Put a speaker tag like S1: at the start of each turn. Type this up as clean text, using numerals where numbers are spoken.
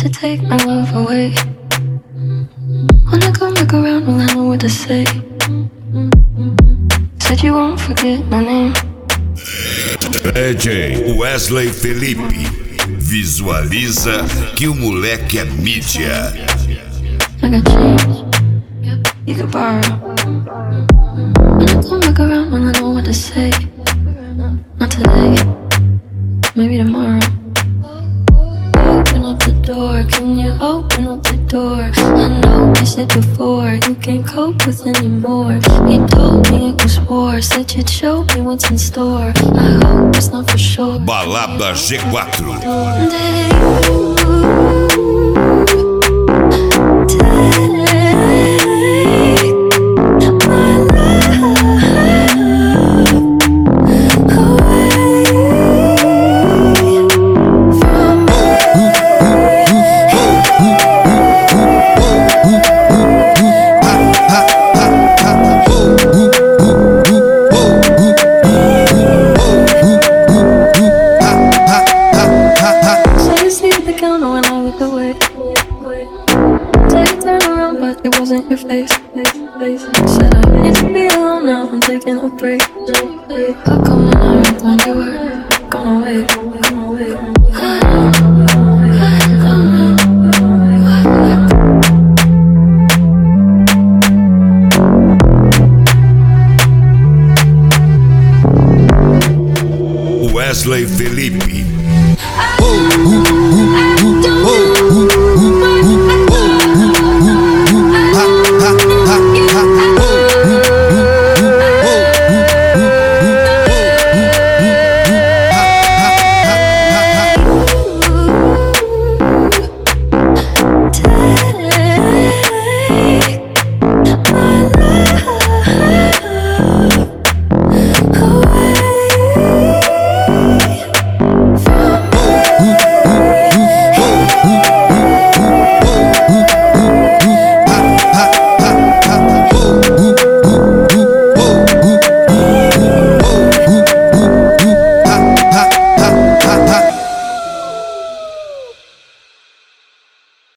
S1: to take my love away. When I come back around, well, I know what to say. Said you won't forget my name.
S2: DJ Wesley Felipe visualiza que o moleque é mídia.
S1: I got change, you can borrow. When I come back around, well, I know what to say. Not today, maybe tomorrow. Open up the door, can you open up the door? I know I said before, you can't cope with anymore. You told me it was war, said you'd show me what's in store. I hope it's not for sure.
S2: Balada G4. Said I need to be alone now, I'm taking a break. How come when I remind you were gone away, gone away? Wesley Felipe.